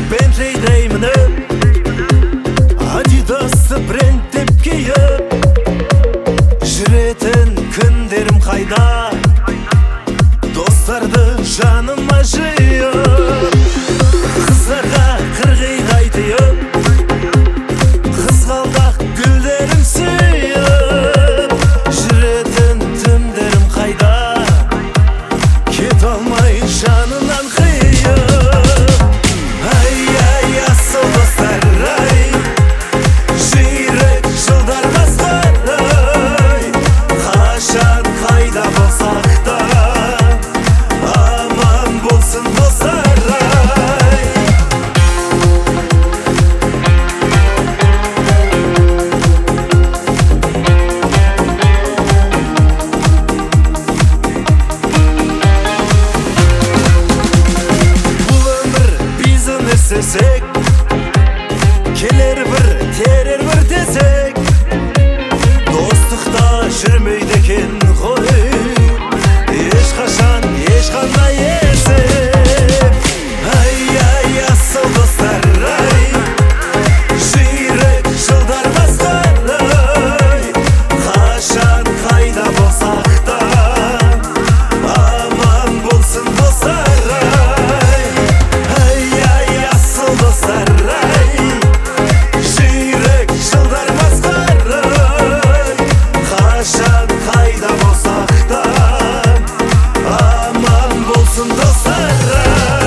Bentley'dей мініп, Adidas'ты бренд деп киіп, жүретін күндерім қайда, достарды жаныма жиып, қыздарға қырғиды айтып, қызғалдақ гүлдерін сүйіп, жүретін түндерім қайда, кет алмай жанынан қиып. Ай, асыл достар, ай, жүйрек жылдар басқарай, қашан қайда болсақ та аман болсын достар, ай. Бұл өмір бизнес десек, келер бір, терер бір десек, достықта жүрмейді екен ғой, ешқашан, ешқандай есеп. Ай, асыл достар, ай, жүйрек жылдар басқарай, қашан қайда болсақ та аман болсын достар, ай. Ай, асыл достар, ай, жүйрек жылдар басқарай, қашан қайда болсақ та аман болсын достар, ай.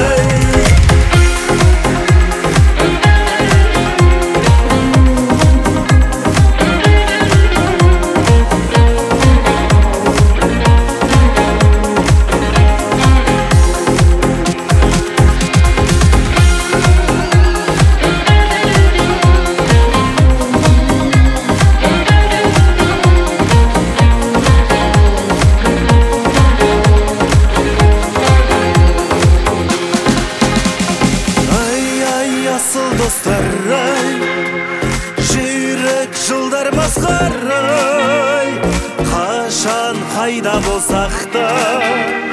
Асыл достар, ай, жүйрек жылдар басқарай, қашан қайда болсақ та